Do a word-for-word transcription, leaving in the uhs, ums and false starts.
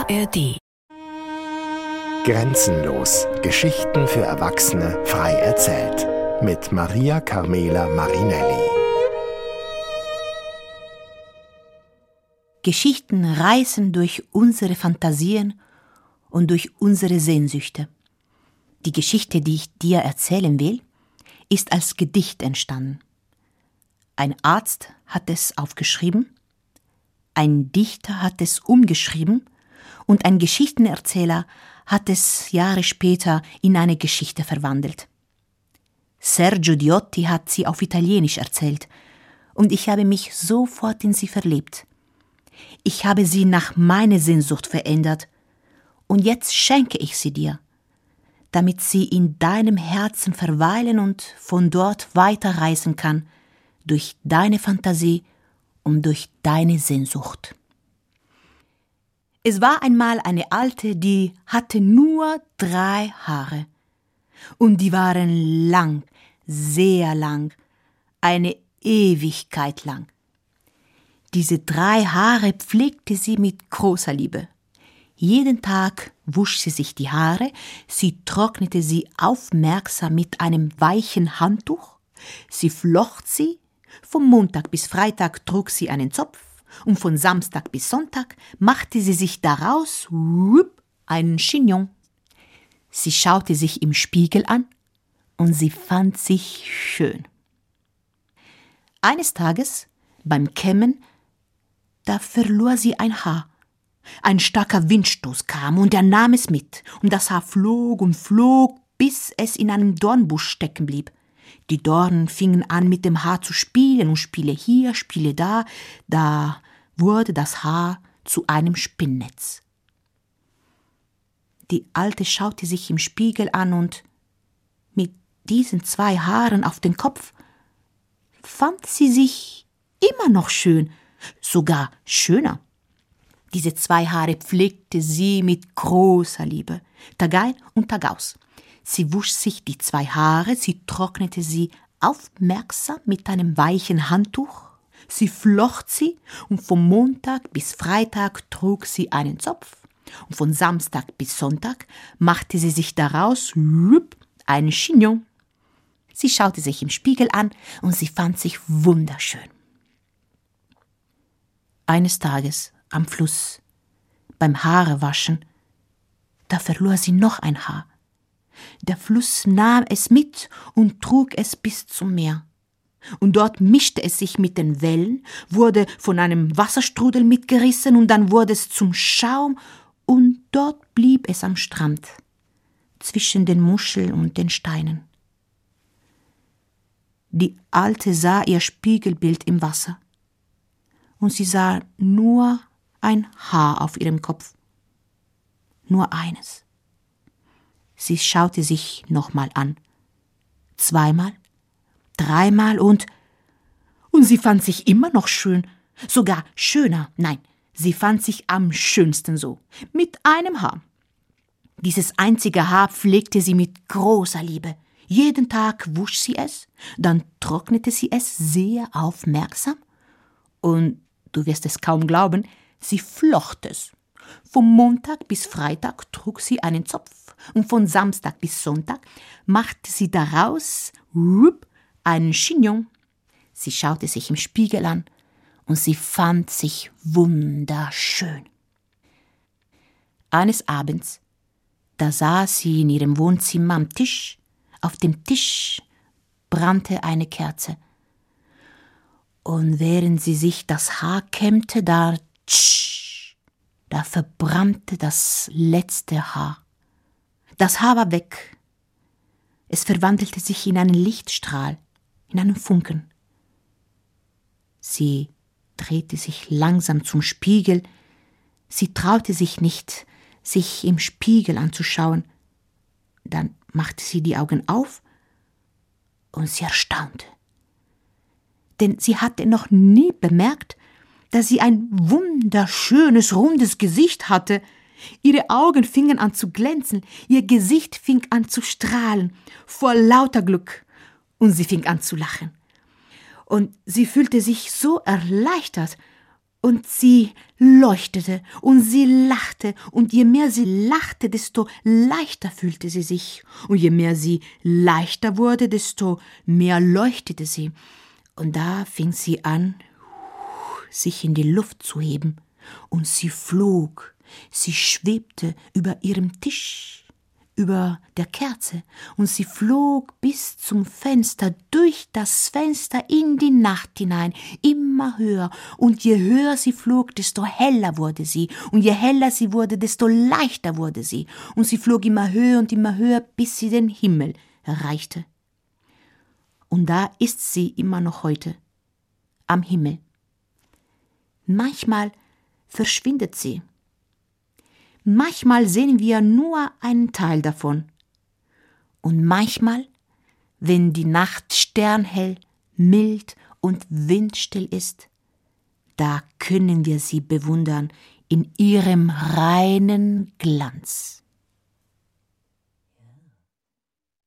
A R D. Grenzenlos. Geschichten für Erwachsene frei erzählt. Mit Maria Carmela Marinelli. Geschichten reisen durch unsere Fantasien und durch unsere Sehnsüchte. Die Geschichte, die ich dir erzählen will, ist als Gedicht entstanden. Ein Arzt hat es aufgeschrieben, ein Dichter hat es umgeschrieben und ein Geschichtenerzähler hat es Jahre später in eine Geschichte verwandelt. Sergio Diotti hat sie auf Italienisch erzählt und ich habe mich sofort in sie verliebt. Ich habe sie nach meiner Sehnsucht verändert und jetzt schenke ich sie dir, damit sie in deinem Herzen verweilen und von dort weiterreisen kann, durch deine Fantasie und durch deine Sehnsucht. Es war einmal eine Alte, die hatte nur drei Haare. Und die waren lang, sehr lang, eine Ewigkeit lang. Diese drei Haare pflegte sie mit großer Liebe. Jeden Tag wusch sie sich die Haare, sie trocknete sie aufmerksam mit einem weichen Handtuch, sie flocht sie, vom Montag bis Freitag trug sie einen Zopf und von Samstag bis Sonntag machte sie sich daraus whoop, einen Chignon. Sie schaute sich im Spiegel an und sie fand sich schön. Eines Tages, beim Kämmen, da verlor sie ein Haar. Ein starker Windstoß kam und er nahm es mit, und das Haar flog und flog, bis es in einem Dornbusch stecken blieb. Die Dornen fingen an, mit dem Haar zu spielen, und Spiele hier, Spiele da, da wurde das Haar zu einem Spinnnetz. Die Alte schaute sich im Spiegel an und mit diesen zwei Haaren auf dem Kopf fand sie sich immer noch schön, sogar schöner. Diese zwei Haare pflegte sie mit großer Liebe, Tag ein und Tag aus. Sie wusch sich die zwei Haare, sie trocknete sie aufmerksam mit einem weichen Handtuch, sie flocht sie und vom Montag bis Freitag trug sie einen Zopf und von Samstag bis Sonntag machte sie sich daraus whoop, einen Chignon. Sie schaute sich im Spiegel an und sie fand sich wunderschön. Eines Tages am Fluss, beim Haarewaschen, da verlor sie noch ein Haar. Der Fluss nahm es mit und trug es bis zum Meer. Und dort mischte es sich mit den Wellen, wurde von einem Wasserstrudel mitgerissen und dann wurde es zum Schaum und dort blieb es am Strand, zwischen den Muscheln und den Steinen. Die Alte sah ihr Spiegelbild im Wasser und sie sah nur ein Haar auf ihrem Kopf, nur eines. Sie schaute sich nochmal an, zweimal, dreimal und, und sie fand sich immer noch schön, sogar schöner, nein, sie fand sich am schönsten so, mit einem Haar. Dieses einzige Haar pflegte sie mit großer Liebe. Jeden Tag wusch sie es, dann trocknete sie es sehr aufmerksam und, du wirst es kaum glauben, sie flocht es. Vom Montag bis Freitag trug sie einen Zopf und von Samstag bis Sonntag machte sie daraus whoop, einen Chignon. Sie schaute sich im Spiegel an und sie fand sich wunderschön. Eines Abends, da saß sie in ihrem Wohnzimmer am Tisch. Auf dem Tisch brannte eine Kerze. Und während sie sich das Haar kämmte, da tsch, da verbrannte das letzte Haar. Das Haar war weg. Es verwandelte sich in einen Lichtstrahl, in einen Funken. Sie drehte sich langsam zum Spiegel. Sie traute sich nicht, sich im Spiegel anzuschauen. Dann machte sie die Augen auf und sie erstaunte. Denn sie hatte noch nie bemerkt, dass sie ein wunderschönes, rundes Gesicht hatte. Ihre Augen fingen an zu glänzen, ihr Gesicht fing an zu strahlen, vor lauter Glück, und sie fing an zu lachen. Und sie fühlte sich so erleichtert Und sie leuchtete und sie lachte, und je mehr sie lachte, desto leichter fühlte sie sich. Und je mehr sie leichter wurde, desto mehr leuchtete sie. Und da fing sie an, sich in die Luft zu heben. Und sie flog, sie schwebte über ihrem Tisch, über der Kerze, und sie flog bis zum Fenster, durch das Fenster in die Nacht hinein, immer höher, und je höher sie flog, desto heller wurde sie, und je heller sie wurde, desto leichter wurde sie, und sie flog immer höher und immer höher, bis sie den Himmel erreichte. Und da ist sie immer noch heute, am Himmel. Manchmal verschwindet sie. Manchmal sehen wir nur einen Teil davon. Und manchmal, wenn die Nacht sternhell, mild und windstill ist, da können wir sie bewundern in ihrem reinen Glanz.